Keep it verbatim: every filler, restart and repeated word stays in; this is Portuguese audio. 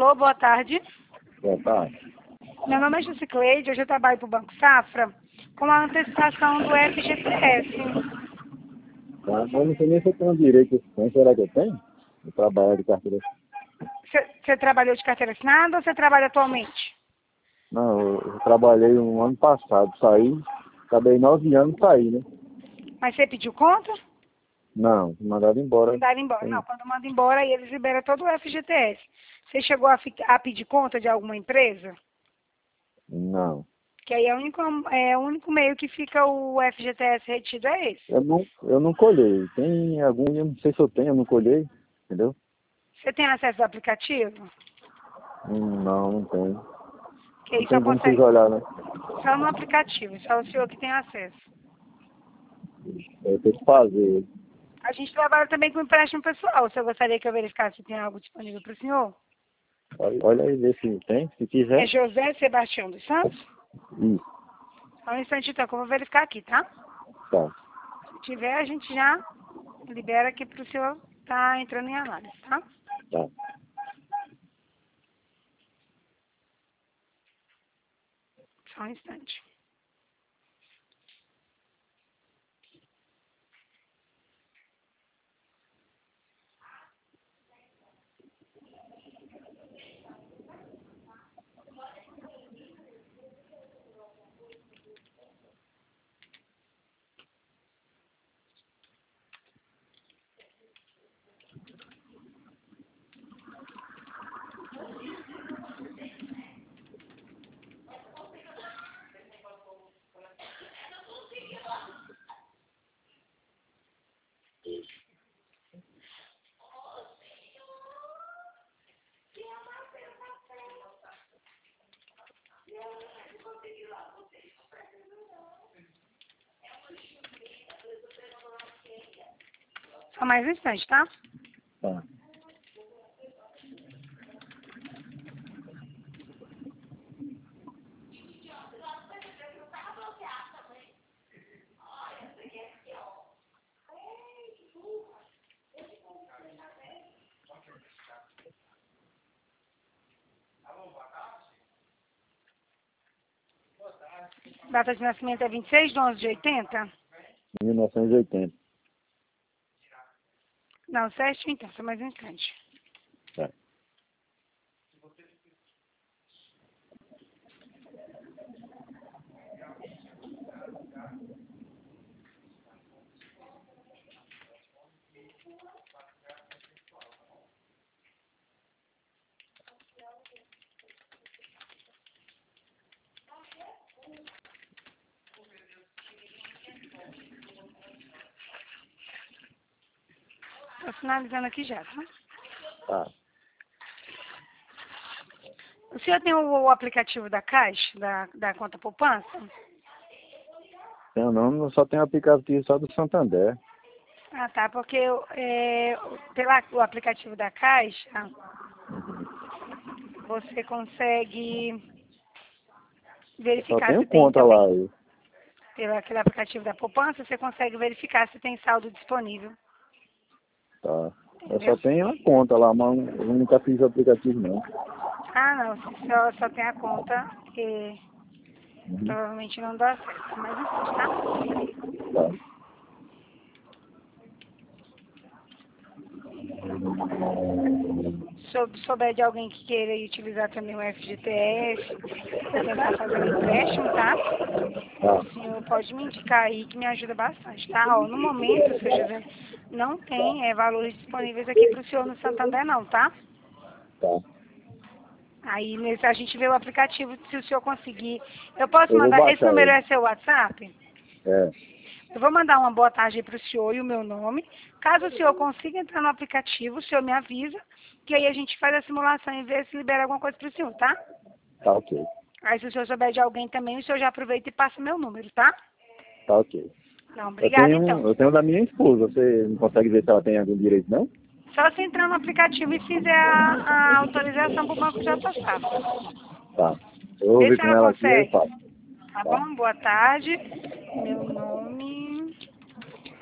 Alô, boa tarde. Boa tarde. Meu nome é Jusicleide, hoje eu trabalho para o Banco Safra com a antecipação do F G T S. Tá? Eu não sei nem se eu tenho direito a isso. Será que eu tenho? Eu trabalho de carteira. Você trabalhou de carteira assinada ou você trabalha atualmente? Não, eu, eu trabalhei um ano passado, saí, acabei nove anos e saí, né? Mas você pediu conta? Não, mandaram embora. Mandaram embora. Tem- Não, quando manda embora, aí eles liberam todo o F G T S. Você chegou a, fi- a pedir conta de alguma empresa? Não. Que aí é o único, é o único meio que fica o F G T S retido é esse. Eu não, eu não colhei. Tem algum, eu não sei se eu tenho, eu não colhei, entendeu? Você tem acesso ao aplicativo? Hum, Não, não tenho. Que aí Não só tem como vocês consegue olhar, né? só no aplicativo, só o senhor que tem acesso. Eu tenho que fazer. A gente trabalha também com empréstimo pessoal. O senhor gostaria que eu verificasse se tem algo disponível para o senhor? Olha, olha aí, vê se tem. Se É quiser, José Sebastião dos Santos? isso. Só um instante então que eu vou verificar aqui, tá? Tá. Se tiver, a gente já libera aqui para o senhor estar entrando em análise, tá? Tá. Só um instante. Só mais um instante, tá? Tá. Data de nascimento é vinte e seis de onze de oitenta? mil novecentos e oitenta. Não, certo, então, só mais um instante. Tá. Estou finalizando aqui já, tá? Tá. O senhor tem o, o aplicativo da Caixa, da, da conta poupança? Tem o nome, eu só tenho aplicativo só do Santander. Ah, tá, porque é, pela, o aplicativo da Caixa, você consegue Eu só verificar tenho se tem conta também, lá. Eu. pelo aquele aplicativo da poupança, você consegue verificar se tem saldo disponível, Tá. Eu entendeu? só tenho a conta lá, mas eu nunca fiz o aplicativo não. Ah, não, se só, só tem a conta, e Uhum. provavelmente não dá acesso, mas enfim, tá? Tá. Se souber de alguém que queira utilizar também o F G T S, para tentar fazer um empréstimo, tá? Tá. O senhor pode me indicar aí que me ajuda bastante, tá? Ó, no momento, seu José, não tem é, valores disponíveis aqui para o senhor no Santander não, tá? Tá. Aí nesse, a gente vê o aplicativo, se o senhor conseguir. Eu posso Eu vou mandar, esse baixar número ele. é seu WhatsApp? É. Eu vou mandar uma boa tarde para o senhor e o meu nome. Caso o senhor consiga entrar no aplicativo, o senhor me avisa, que aí a gente faz a simulação e vê se libera alguma coisa para o senhor, tá? Tá ok. Aí se o senhor souber de alguém também, o senhor já aproveita e passa meu número, tá? Tá ok. Não, Eu obrigada tenho, então. eu tenho da minha esposa. Você não consegue ver se ela tem algum direito, não? Só se entrar no aplicativo e fizer a, a autorização para o Banco J Safra. Tá. Eu vou Vê ver se com ela ela aqui e eu consegue. faço. Tá Tá. bom? Boa tarde. Meu nome